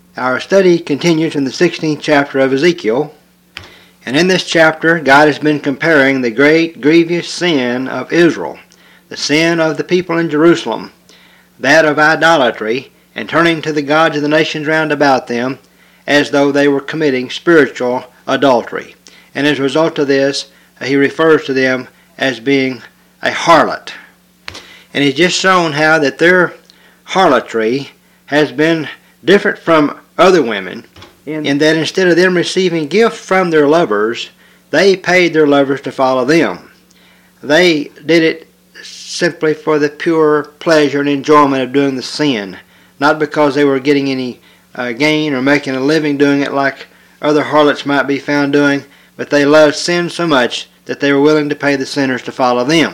Our study continues in the 16th chapter of Ezekiel, and in this chapter God has been comparing the great grievous sin of Israel, the sin of the people in Jerusalem, that of idolatry, and turning to the gods of the nations round about them as though they were committing spiritual adultery. And as a result of this, he refers to them as being a harlot. And he's just shown how that their harlotry has been different from other women in that instead of them receiving gifts from their lovers, they paid their lovers to follow them. They did it simply for the pure pleasure and enjoyment of doing the sin, not because they were getting any gain or making a living doing it like other harlots might be found doing, but they loved sin so much that they were willing to pay the sinners to follow them.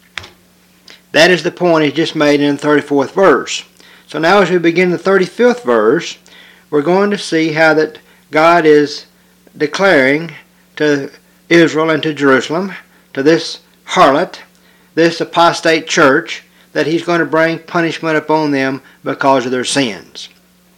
That is the point he just made in the 34th verse. So now as we begin the 35th verse, we're going to see how that God is declaring to Israel and to Jerusalem, to this harlot, this apostate church, that he's going to bring punishment upon them because of their sins.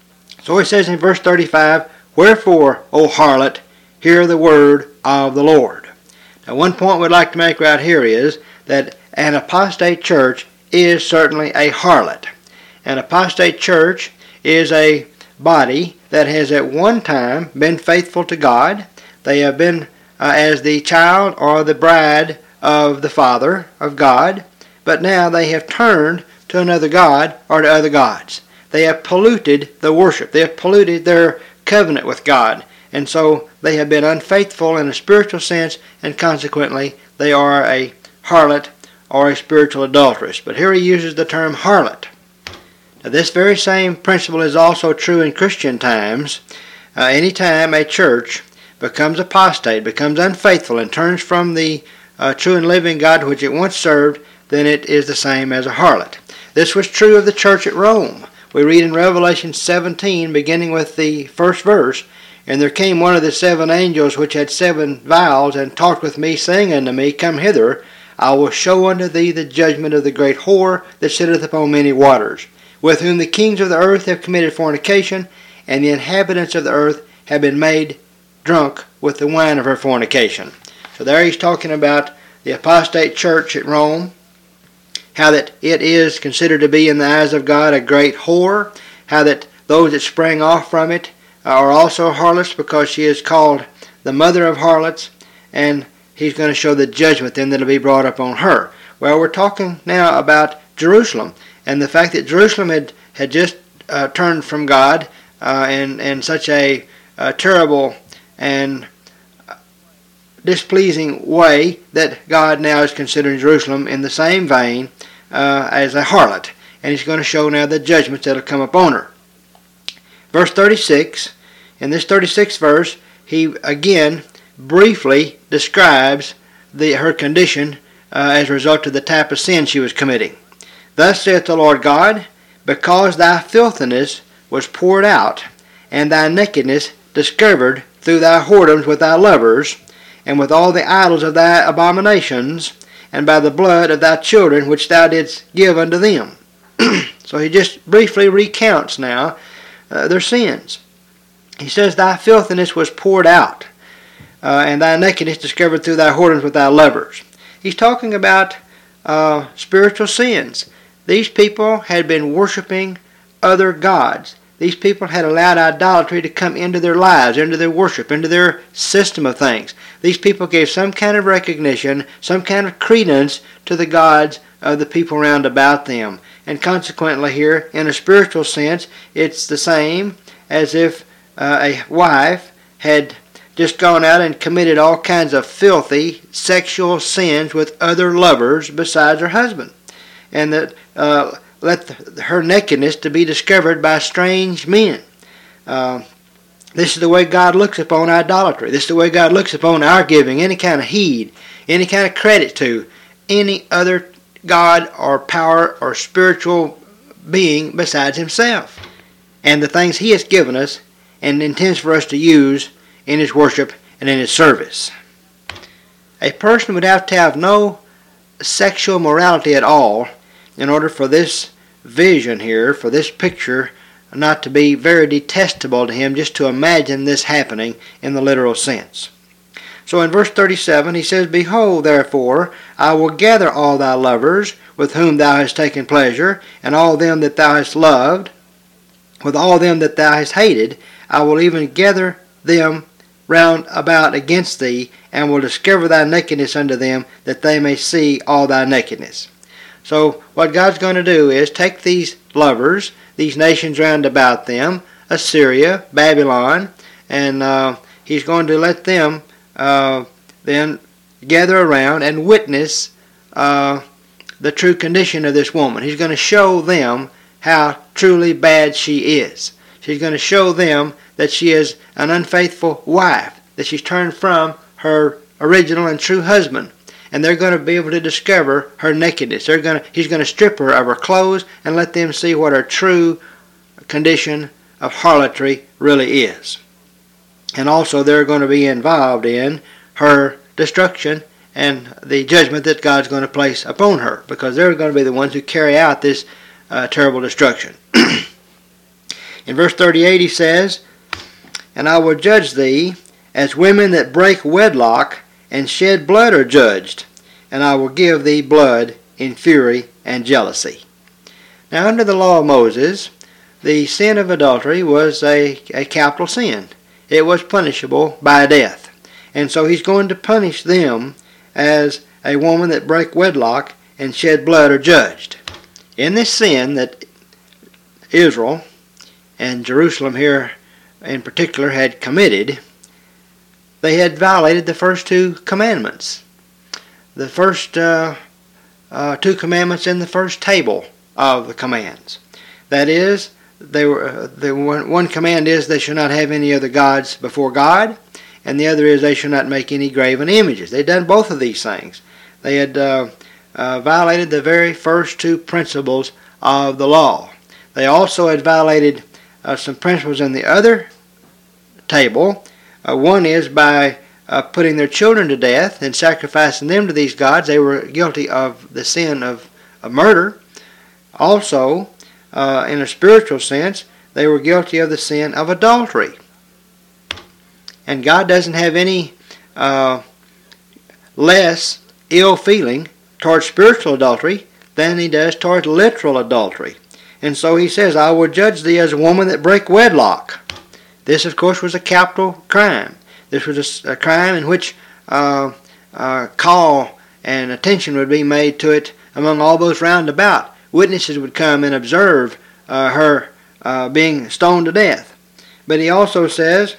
So he says in verse 35, "Wherefore, O harlot, hear the word of the Lord." Now one point we'd like to make right here is that an apostate church is certainly a harlot. An apostate church is a body that has at one time been faithful to God. They have been as the child or the bride of the Father of God, but now they have turned to another god or to other gods. They have polluted the worship. They have polluted their covenant with God, and so they have been unfaithful in a spiritual sense, and consequently they are a harlot or a spiritual adulteress. But here he uses the term harlot. Now, this very same principle is also true in Christian times. Anytime a church becomes apostate, becomes unfaithful, and turns from the true and living God which it once served, then it is the same as a harlot. This was true of the church at Rome. We read in Revelation 17, beginning with the first verse, "And there came one of the 7 angels which had 7 vials, and talked with me, saying unto me, Come hither, I will show unto thee the judgment of the great whore that sitteth upon many waters, with whom the kings of the earth have committed fornication, and the inhabitants of the earth have been made drunk with the wine of her fornication." So there he's talking about the apostate church at Rome, how that it is considered to be in the eyes of God a great whore, how that those that sprang off from it are also harlots because she is called the mother of harlots, and he's going to show the judgment then that will be brought upon her. Well, we're talking now about Jerusalem, and the fact that Jerusalem had just turned from God in such a terrible and displeasing way that God now is considering Jerusalem in the same vein as a harlot. And he's going to show now the judgments that will come upon her. Verse 36, in this 36th verse, he again briefly describes her condition as a result of the type of sin she was committing. "Thus saith the Lord God, because thy filthiness was poured out, and thy nakedness discovered through thy whoredoms with thy lovers, and with all the idols of thy abominations, and by the blood of thy children which thou didst give unto them." So he just briefly recounts now their sins. He says, "Thy filthiness was poured out, and thy nakedness discovered through thy whoredoms with thy lovers." He's talking about spiritual sins. These people had been worshiping other gods. These people had allowed idolatry to come into their lives, into their worship, into their system of things. These people gave some kind of recognition, some kind of credence to the gods of the people round about them. And consequently here, in a spiritual sense, it's the same as if a wife had just gone out and committed all kinds of filthy sexual sins with other lovers besides her husband. And that let her nakedness to be discovered by strange men. This is the way God looks upon idolatry. This is the way God looks upon our giving any kind of heed, any kind of credit to any other God or power or spiritual being besides himself, and the things he has given us and intends for us to use in his worship and in his service. A person would have to have no sexual morality at all in order for this vision here, for this picture not to be very detestable to him just to imagine this happening in the literal sense. So in verse 37 he says, Behold, therefore, I will gather all thy lovers with whom thou hast taken pleasure, and all them that thou hast loved, with all them that thou hast hated, I will even gather them round about against thee, and will discover thy nakedness unto them, that they may see all thy nakedness. So what God's going to do is take these lovers, these nations round about them, Assyria, Babylon, and he's going to let them then gather around and witness the true condition of this woman. He's going to show them how truly bad she is. She's going to show them that she is an unfaithful wife, that she's turned from her original and true husband. And they're going to be able to discover her nakedness. He's going to strip her of her clothes and let them see what her true condition of harlotry really is. And also they're going to be involved in her destruction and the judgment that God's going to place upon her, because they're going to be the ones who carry out this terrible destruction. In verse 38 he says, And I will judge thee as women that break wedlock and shed blood are judged, and I will give thee blood in fury and jealousy. Now under the law of Moses, the sin of adultery was a capital sin. It was punishable by death. And so he's going to punish them as a woman that break wedlock and shed blood are judged. In this sin that Israel and Jerusalem here in particular had committed, they had violated the first two commandments. The first two commandments in the first table of the commands. That is, one command is they shall not have any other gods before God, and the other is they shall not make any graven images. They'd done both of these things. They had violated the very first two principles of the law. They also had violated some principles in the other table. One is by putting their children to death and sacrificing them to these gods. They were guilty of the sin of murder. Also, in a spiritual sense, they were guilty of the sin of adultery. And God doesn't have any less ill feeling towards spiritual adultery than he does towards literal adultery. And so he says, I will judge thee as a woman that break wedlock. This, of course, was a capital crime. This was a crime in which call and attention would be made to it among all those round about. Witnesses would come and observe her being stoned to death. But he also says,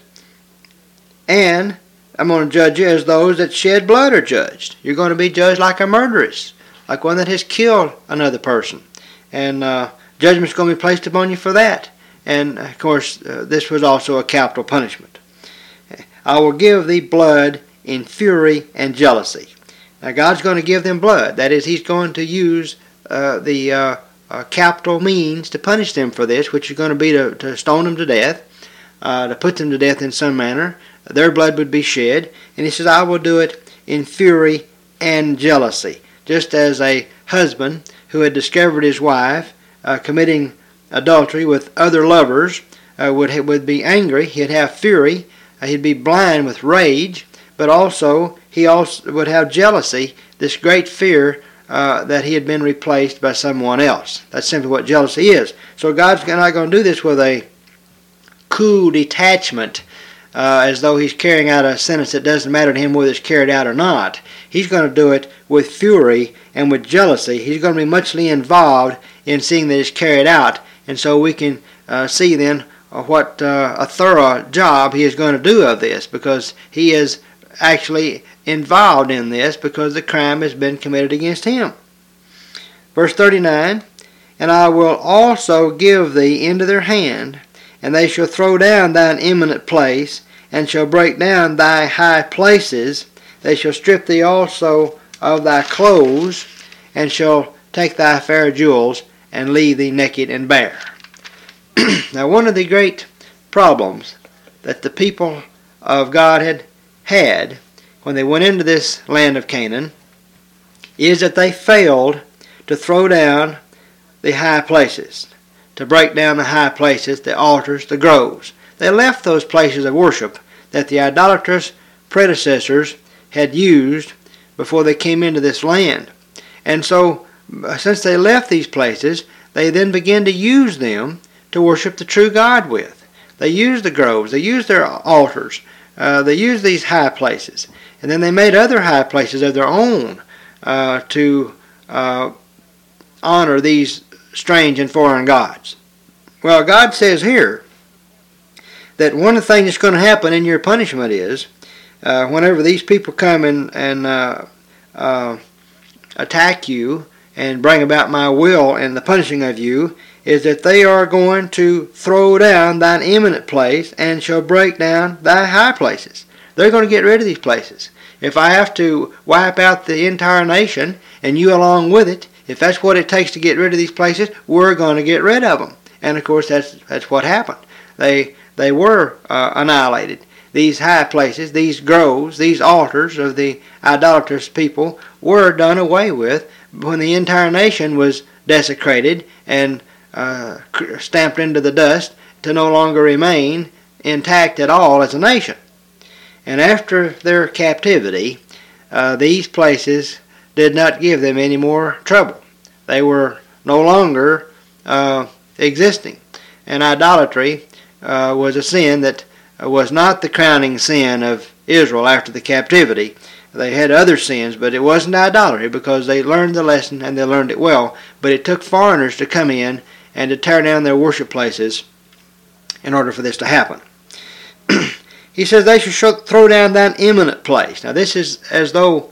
and I'm going to judge you as those that shed blood are judged. You're going to be judged like a murderess, like one that has killed another person. And judgment's going to be placed upon you for that. And, of course, this was also a capital punishment. I will give thee blood in fury and jealousy. Now, God's going to give them blood. That is, he's going to use the capital means to punish them for this, which is going to be to stone them to death, to put them to death in some manner. Their blood would be shed. And he says, I will do it in fury and jealousy. Just as a husband who had discovered his wife committing adultery with other lovers would be angry, he'd have fury, he'd be blind with rage, but also he also would have jealousy, this great fear that he had been replaced by someone else. That's simply what jealousy is. So God's not going to do this with a cool detachment, as though he's carrying out a sentence that doesn't matter to him whether it's carried out or not. He's going to do it with fury and with jealousy. He's going to be muchly involved in seeing that it's carried out. And so we can see then what a thorough job he is going to do of this, because he is actually involved in this because the crime has been committed against him. Verse 39, And I will also give thee into their hand, and they shall throw down thine eminent place, and shall break down thy high places. They shall strip thee also of thy clothes, and shall take thy fair jewels, and leave thee naked and bare. Now, one of the great problems that the people of God had when they went into this land of Canaan is that they failed to throw down the high places, to break down the high places, the altars, the groves. They left those places of worship that the idolatrous predecessors had used before they came into this land. And so, since they left these places, they then began to use them to worship the true God with. They used the groves, they used their altars, they used these high places. And then they made other high places of their own to honor these strange and foreign gods. Well, God says here that one of the things that's going to happen in your punishment is whenever these people come and attack you and bring about my will and the punishing of you, is that they are going to throw down thine eminent place and shall break down thy high places. They're going to get rid of these places. If I have to wipe out the entire nation and you along with it, if that's what it takes to get rid of these places, we're going to get rid of them. And of course that's what happened. They were annihilated. These high places, these groves, these altars of the idolatrous people were done away with when the entire nation was desecrated and stamped into the dust to no longer remain intact at all as a nation. And after their captivity, these places did not give them any more trouble. They were no longer existing. And idolatry was a sin that was not the crowning sin of Israel after the captivity. They had other sins, but it wasn't idolatry because they learned the lesson and they learned it well. But it took foreigners to come in and to tear down their worship places in order for this to happen. He says they should throw down thine eminent place. Now this is as though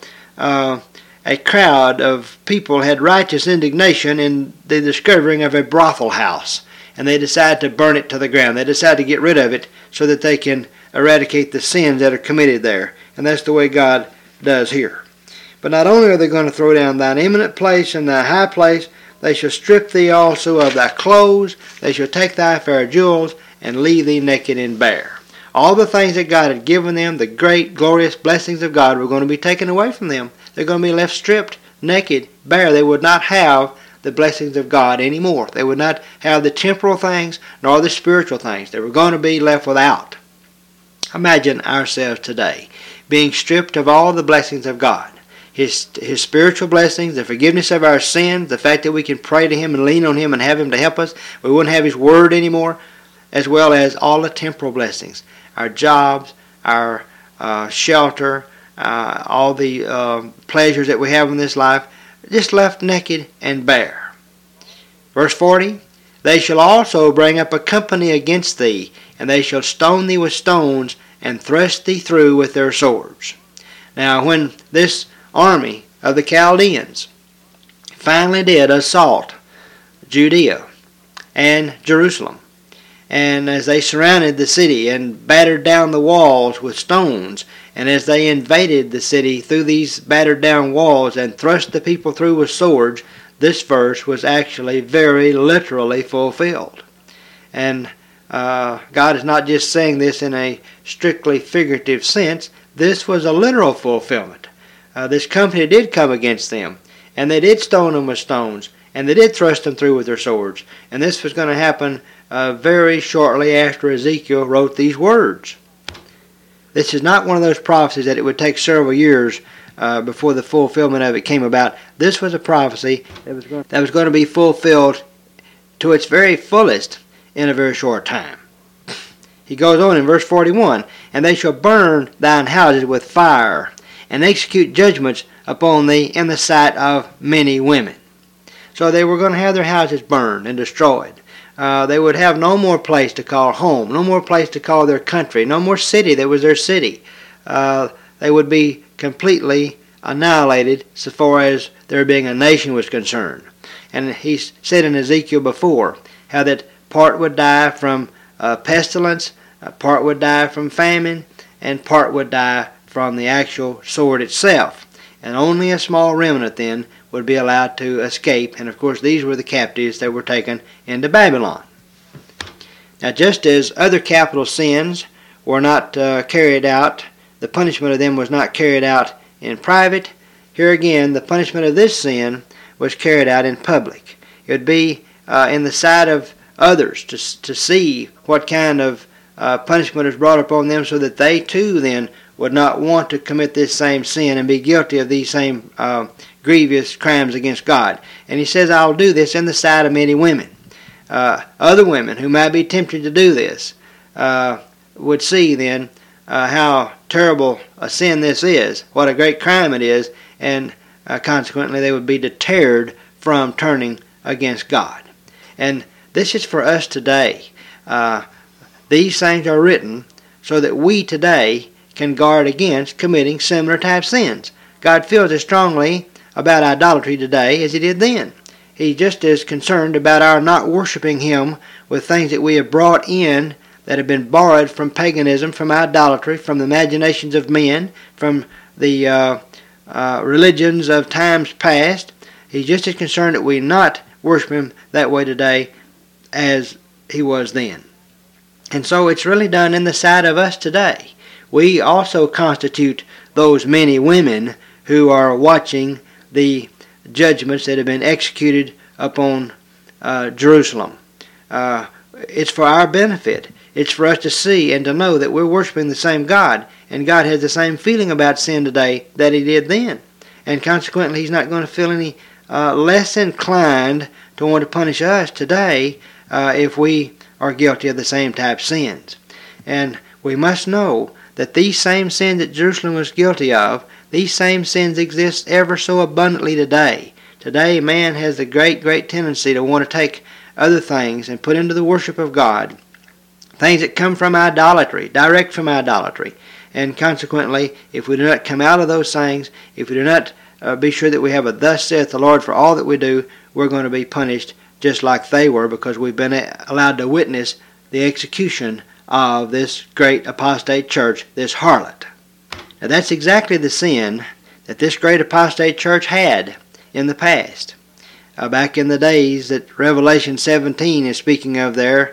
a crowd of people had righteous indignation in the discovering of a brothel house, and they decide to burn it to the ground. They decide to get rid of it so that they can eradicate the sins that are committed there. And that's the way God does here. But not only are they going to throw down thine eminent place and thy high place, they shall strip thee also of thy clothes, they shall take thy fair jewels, and leave thee naked and bare. All the things that God had given them, the great, glorious blessings of God, were going to be taken away from them. They're going to be left stripped, naked, bare. They would not have the blessings of God anymore. They would not have the temporal things nor the spiritual things. They were going to be left without. Imagine ourselves today being stripped of all the blessings of God. His spiritual blessings, the forgiveness of our sins, the fact that we can pray to Him and lean on Him and have Him to help us. We wouldn't have His Word anymore, as well as all the temporal blessings. Our jobs, our shelter, all the pleasures that we have in this life, just left naked and bare. Verse 40, they shall also bring up a company against thee, and they shall stone thee with stones, and thrust thee through with their swords. Now when this army of the Chaldeans finally did assault Judea and Jerusalem, and as they surrounded the city and battered down the walls with stones, and as they invaded the city through these battered down walls and thrust the people through with swords, this verse was actually very literally fulfilled. And God is not just saying this in a strictly figurative sense. This was a literal fulfillment. This company did come against them, and they did stone them with stones, and they did thrust them through with their swords. And this was going to happen very shortly after Ezekiel wrote these words. This is not one of those prophecies that it would take several years before the fulfillment of it came about. This was a prophecy that was going to be fulfilled to its very fullest in a very short time. He goes on in verse 41, and they shall burn thine houses with fire, and execute judgments upon thee in the sight of many women. So they were going to have their houses burned and destroyed. They would have no more place to call home, no more place to call their country, no more city that was their city. They would be completely annihilated so far as there being a nation was concerned. And he said in Ezekiel before how that part would die from pestilence, part would die from famine, and part would die from the actual sword itself. And only a small remnant then would be allowed to escape. And of course these were the captives that were taken into Babylon. Now just as other capital sins were not carried out, the punishment of them was not carried out in private, here again the punishment of this sin was carried out in public. It would be in the sight of others to see what kind of punishment is brought upon them, so that they too then would not want to commit this same sin and be guilty of these same grievous crimes against God. And he says, I'll do this in the sight of many women. Other women who might be tempted to do this would see then how terrible a sin this is, what a great crime it is, and consequently they would be deterred from turning against God. And this is for us today. These things are written so that we today can guard against committing similar type sins. God feels as strongly about idolatry today as he did then. He's just as concerned about our not worshiping him with things that we have brought in that have been borrowed from paganism, from idolatry, from the imaginations of men, from the religions of times past. He's just as concerned that we not worship him that way today as he was then. And so it's really done in the sight of us today. We also constitute those many women who are watching the judgments that have been executed upon Jerusalem. It's for our benefit. It's for us to see and to know that we're worshiping the same God, and God has the same feeling about sin today that he did then. And consequently, he's not going to feel any less inclined to want to punish us today if we are guilty of the same type sins. And we must know that these same sins that Jerusalem was guilty of, these same sins exist ever so abundantly today. Today, man has the great tendency to want to take other things and put into the worship of God things that come from idolatry, direct from idolatry. And consequently, if we do not come out of those things, if we do not be sure that we have a thus saith the Lord for all that we do, we're going to be punished just like they were, because we've been allowed to witness the execution of this great apostate church, this harlot. Now that's exactly the sin that this great apostate church had in the past. Back in the days that Revelation 17 is speaking of there,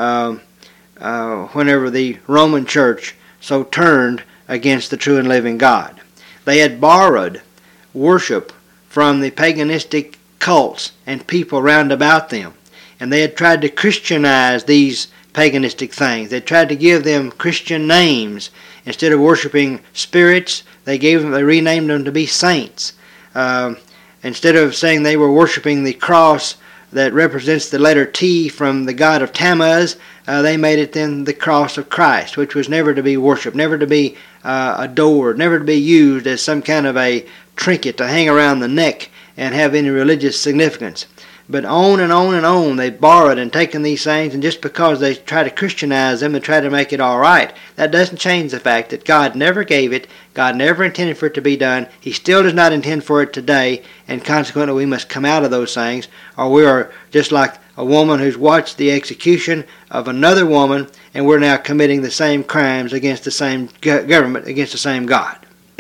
whenever the Roman church so turned against the true and living God. They had borrowed worship from the paganistic cults and people round about them, and they had tried to Christianize these paganistic things. They tried to give them Christian names. Instead of worshiping spirits, they renamed them to be saints. Instead of saying they were worshiping the cross that represents the letter T from the god of Tammuz, they made it then the cross of Christ, which was never to be worshipped, never to be adored, never to be used as some kind of a trinket to hang around the neck and have any religious significance. But on and on and on, they borrowed and taken these things, and just because they try to Christianize them and try to make it all right, that doesn't change the fact that God never gave it, God never intended for it to be done, he still does not intend for it today, and consequently we must come out of those things, or we are just like a woman who's watched the execution of another woman, and we're now committing the same crimes against the same government, against the same God.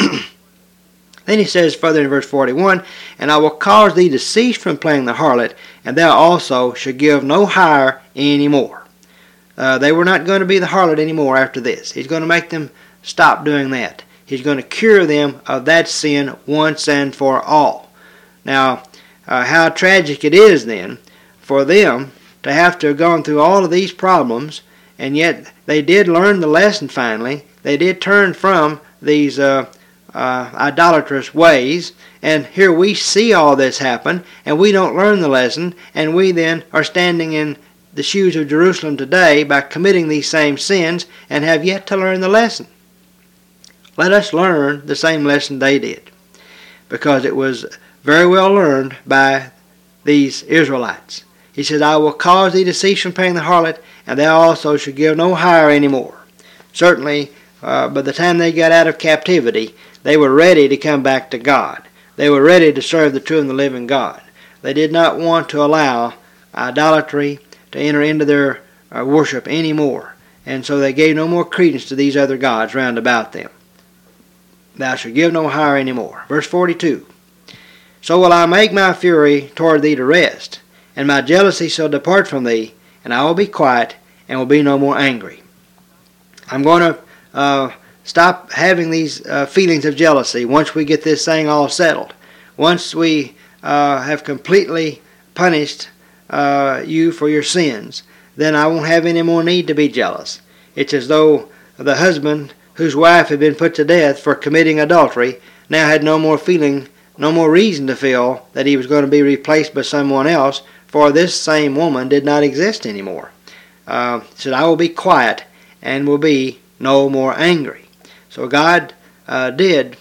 Then he says further in verse 41, and I will cause thee to cease from playing the harlot, and thou also shalt give no hire any more. They were not going to be the harlot anymore after this. He's going to make them stop doing that. He's going to cure them of that sin once and for all. Now, how tragic it is then for them to have to have gone through all of these problems, and yet they did learn the lesson finally. They did turn from these idolatrous ways, and here we see all this happen, and we don't learn the lesson, and we then are standing in the shoes of Jerusalem today by committing these same sins and have yet to learn the lesson. Let us learn the same lesson they did, because it was very well learned by these Israelites. He says, I will cause thee to cease from paying the harlot, and thou also shalt give no hire any more. Certainly, by the time they got out of captivity, they were ready to come back to God. They were ready to serve the true and the living God. They did not want to allow idolatry to enter into their worship anymore. And so they gave no more credence to these other gods round about them. Thou shalt give no hire any more. Verse 42. So will I make my fury toward thee to rest, and my jealousy shall depart from thee, and I will be quiet, and will be no more angry. I'm going to stop having these feelings of jealousy once we get this thing all settled. Once we have completely punished you for your sins, then I won't have any more need to be jealous. It's as though the husband whose wife had been put to death for committing adultery now had no more feeling, no more reason to feel that he was going to be replaced by someone else, for this same woman did not exist anymore. Said, I will be quiet and will be no more angry. So God did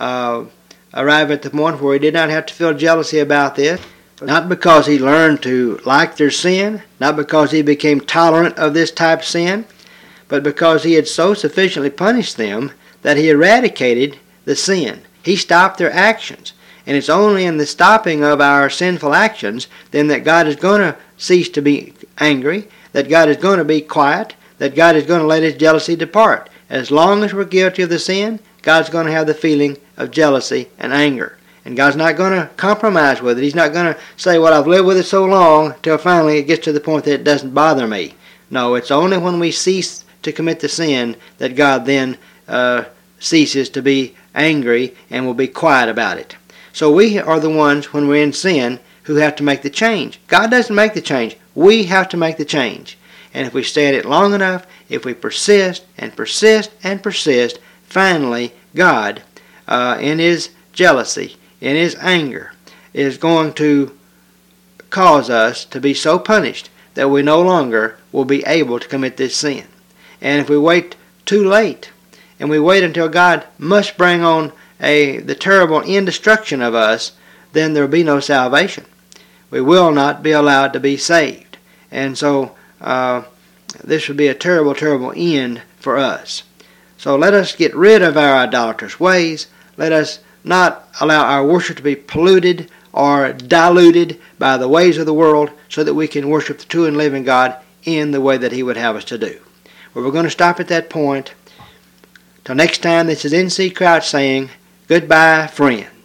arrive at the point where he did not have to feel jealousy about this, not because he learned to like their sin, not because he became tolerant of this type of sin, but because he had so sufficiently punished them that he eradicated the sin. He stopped their actions. And it's only in the stopping of our sinful actions then that God is going to cease to be angry, that God is going to be quiet, that God is going to let his jealousy depart. As long as we're guilty of the sin, God's going to have the feeling of jealousy and anger. And God's not going to compromise with it. He's not going to say, well, I've lived with it so long till finally it gets to the point that it doesn't bother me. No, it's only when we cease to commit the sin that God then ceases to be angry and will be quiet about it. So we are the ones, when we're in sin, who have to make the change. God doesn't make the change. We have to make the change. And if we stay at it long enough, if we persist and persist and persist, finally God, in his jealousy, in his anger, is going to cause us to be so punished that we no longer will be able to commit this sin. And if we wait too late, and we wait until God must bring on the terrible destruction of us, then there will be no salvation. We will not be allowed to be saved. And so this would be a terrible, terrible end for us. So let us get rid of our idolatrous ways. Let us not allow our worship to be polluted or diluted by the ways of the world, so that we can worship the true and living God in the way that he would have us to do. Well, we're going to stop at that point. Till next time, this is N.C. Crouch saying, goodbye, friend.